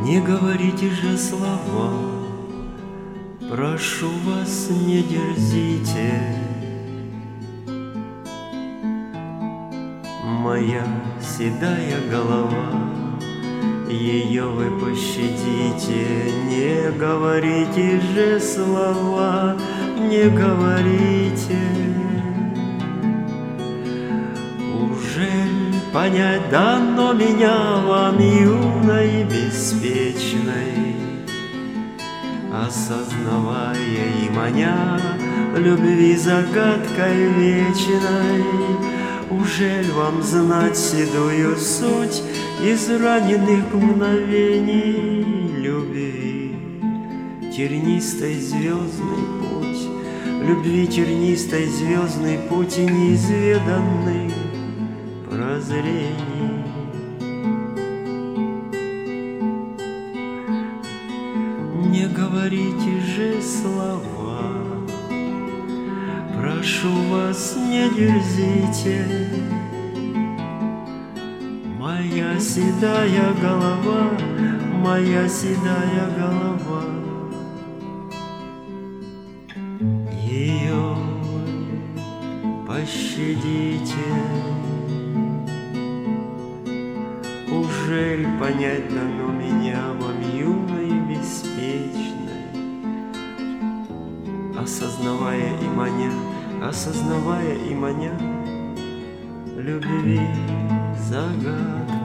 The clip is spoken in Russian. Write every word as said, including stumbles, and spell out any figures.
Не говорите же слова, прошу вас, не дерзите. Моя седая голова, ее вы пощадите. Не говорите же слова, не говорите. Ужель понять дано меня вам, юной и беспечной, осознавая и маня любви загадкой вечной? Ужель вам знать седую суть из раненых мгновений любви? Тернистой звездный путь, любви тернистой звездный путь и неизведанный прозрений. Не говорите же слова, прошу вас, не дерзите. Моя седая голова, моя седая голова, ее пощадите. Ужель понять дано меня вам, юной и беспечной, осознавая и маня, осознавая и маня любви загадкой